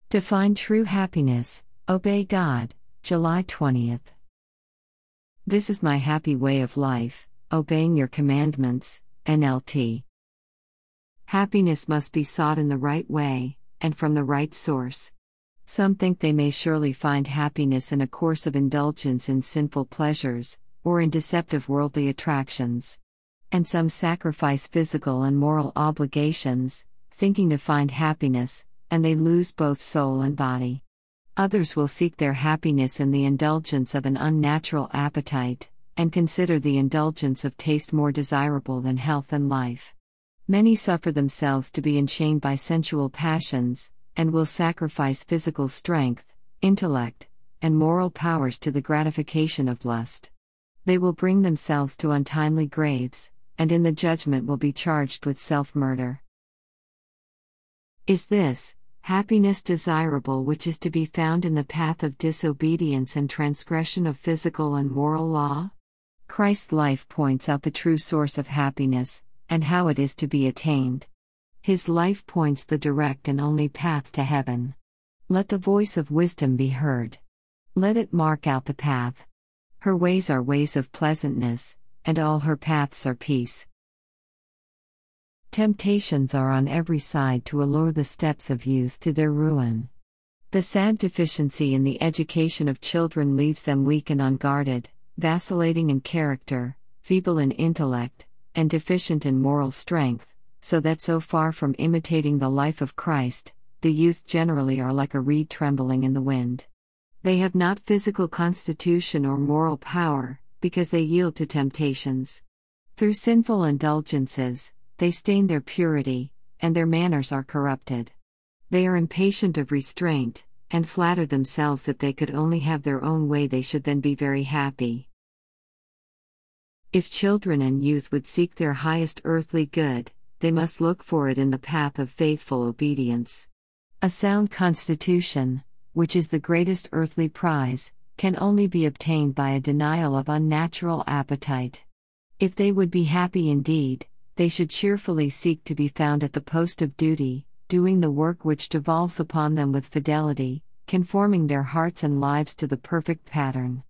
To find true happiness, obey God, July 20th. This is my happy way of life, obeying your commandments, NLT. Happiness must be sought in the right way, and from the right source. Some think they may surely find happiness in a course of indulgence in sinful pleasures, or in deceptive worldly attractions. And some sacrifice physical and moral obligations, thinking to find happiness, and they lose both soul and body. Others will seek their happiness in the indulgence of an unnatural appetite, and consider the indulgence of taste more desirable than health and life. Many suffer themselves to be enchained by sensual passions, and will sacrifice physical strength, intellect, and moral powers to the gratification of lust. They will bring themselves to untimely graves, and in the judgment will be charged with self-murder. Is this happiness desirable which is to be found in the path of disobedience and transgression of physical and moral law? Christ's life points out the true source of happiness, and how it is to be attained. His life points the direct and only path to heaven. Let the voice of wisdom be heard. Let it mark out the path. Her ways are ways of pleasantness, and all her paths are peace. Temptations are on every side to allure the steps of youth to their ruin. The sad deficiency in the education of children leaves them weak and unguarded, vacillating in character, feeble in intellect, and deficient in moral strength, so that so far from imitating the life of Christ, the youth generally are like a reed trembling in the wind. They have not physical constitution or moral power, because they yield to temptations. Through sinful indulgences, they stain their purity, and their manners are corrupted. They are impatient of restraint, and flatter themselves if they could only have their own way they should then be very happy. If children and youth would seek their highest earthly good, they must look for it in the path of faithful obedience. A sound constitution, which is the greatest earthly prize, can only be obtained by a denial of unnatural appetite. If they would be happy indeed, they should cheerfully seek to be found at the post of duty, doing the work which devolves upon them with fidelity, conforming their hearts and lives to the perfect pattern.